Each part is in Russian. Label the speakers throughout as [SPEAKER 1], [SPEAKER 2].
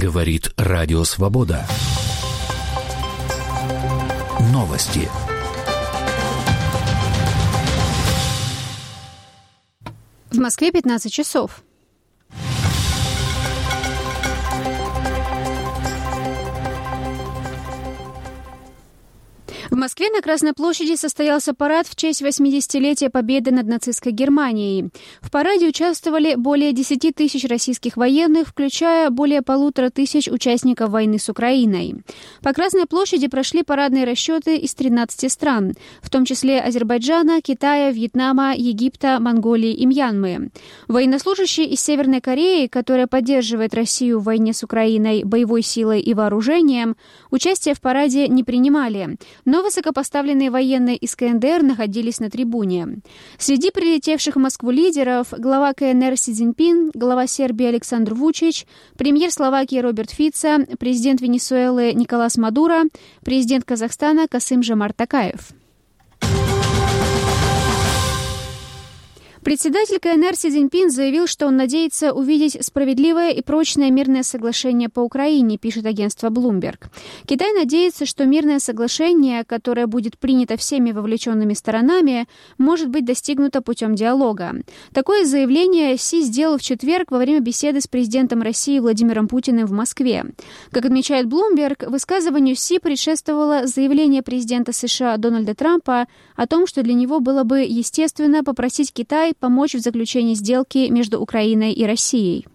[SPEAKER 1] Говорит Радио Свобода. Новости.
[SPEAKER 2] В Москве 15 часов. В Москве на Красной площади состоялся парад в честь 80-летия победы над нацистской Германией. В параде участвовали более 10 тысяч российских военных, включая более 1500 участников войны с Украиной. По Красной площади прошли парадные расчеты из 13 стран, в том числе Азербайджана, Китая, Вьетнама, Египта, Монголии и Мьянмы. Военнослужащие из Северной Кореи, которая поддерживает Россию в войне с Украиной боевой силой и вооружением, участие в параде не принимали, но высокопоставленные военные из КНДР находились на трибуне. Среди прилетевших в Москву лидеров глава КНР Си Цзиньпин, глава Сербии Александр Вучич, премьер Словакии Роберт Фицо, президент Венесуэлы Николас Мадуро, президент Казахстана Касым-Жомарт Токаев. Председатель КНР Си Цзиньпин заявил, что он надеется увидеть справедливое и прочное мирное соглашение по Украине, пишет агентство Bloomberg. Китай надеется, что мирное соглашение, которое будет принято всеми вовлеченными сторонами, может быть достигнуто путем диалога. Такое заявление Си сделал в четверг во время беседы с президентом России Владимиром Путиным в Москве. Как отмечает Bloomberg, высказыванию Си предшествовало заявление президента США Дональда Трампа о том, что для него было бы естественно попросить Китай помочь в заключении сделки между Украиной и Россией.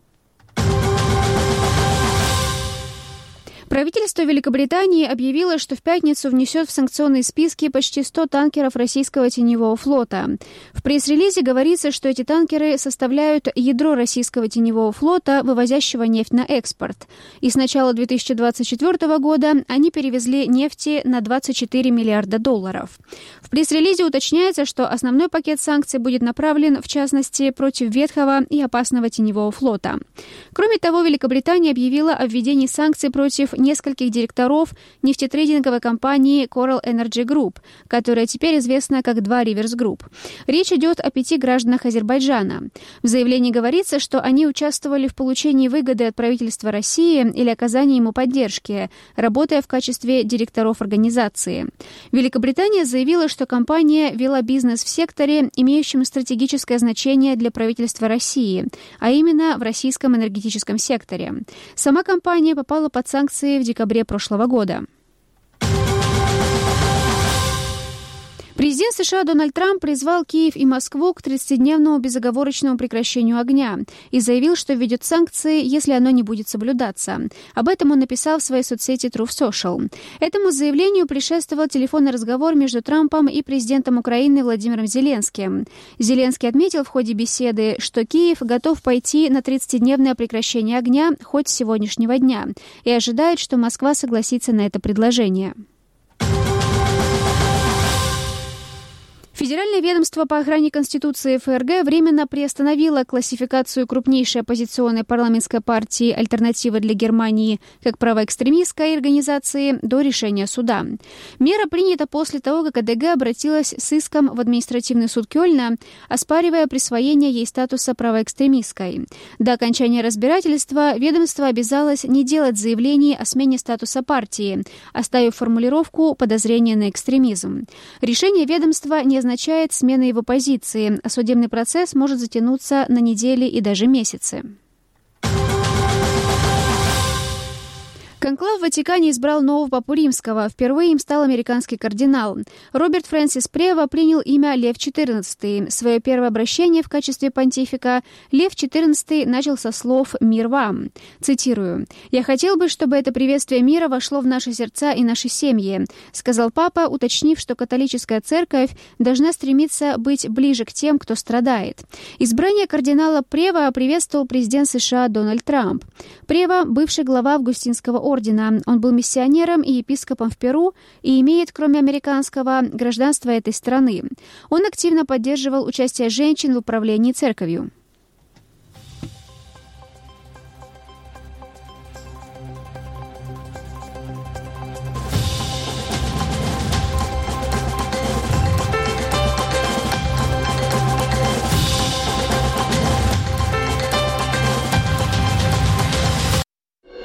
[SPEAKER 2] Правительство Великобритании объявило, что в пятницу внесет в санкционные списки почти 100 танкеров российского теневого флота. В пресс-релизе говорится, что эти танкеры составляют ядро российского теневого флота, вывозящего нефть на экспорт. И с начала 2024 года они перевезли нефти на $24 миллиарда. В пресс-релизе уточняется, что основной пакет санкций будет направлен, в частности, против ветхого и опасного теневого флота. Кроме того, Великобритания объявила о введении санкций против нескольких директоров нефтетрейдинговой компании Coral Energy Group, которая теперь известна как 2 Rivers Group. Речь идет о 5 гражданах Азербайджана. В заявлении говорится, что они участвовали в получении выгоды от правительства России или оказании ему поддержки, работая в качестве директоров организации. Великобритания заявила, что компания вела бизнес в секторе, имеющем стратегическое значение для правительства России, а именно в российском энергетическом секторе. Сама компания попала под санкции в декабре прошлого года. Президент США Дональд Трамп призвал Киев и Москву к 30-дневному безоговорочному прекращению огня и заявил, что введет санкции, если оно не будет соблюдаться. Об этом он написал в своей соцсети Truth Social. Этому заявлению предшествовал телефонный разговор между Трампом и президентом Украины Владимиром Зеленским. Зеленский отметил в ходе беседы, что Киев готов пойти на 30-дневное прекращение огня хоть с сегодняшнего дня и ожидает, что Москва согласится на это предложение. Федеральное ведомство по охране Конституции ФРГ временно приостановило классификацию крупнейшей оппозиционной парламентской партии «Альтернатива для Германии» как правоэкстремистской организации до решения суда. Мера принята после того, как АДГ обратилась с иском в административный суд Кёльна, оспаривая присвоение ей статуса правоэкстремистской. До окончания разбирательства ведомство обязалось не делать заявлений о смене статуса партии, оставив формулировку «подозрение на экстремизм». Решение ведомства не означает смены его позиции, а судебный процесс может затянуться на недели и даже месяцы. Конклав в Ватикане избрал нового папу римского. Впервые им стал американский кардинал. Роберт Фрэнсис Прево принял имя Лев XIV. Свое первое обращение в качестве понтифика Лев XIV начал со слов «Мир вам». Цитирую. «Я хотел бы, чтобы это приветствие мира вошло в наши сердца и наши семьи», сказал папа, уточнив, что католическая церковь должна стремиться быть ближе к тем, кто страдает. Избрание кардинала Прево приветствовал президент США Дональд Трамп. Прево – бывший глава Августинского ордена. Он был миссионером и епископом в Перу и имеет, кроме американского, гражданство этой страны. Он активно поддерживал участие женщин в управлении церковью.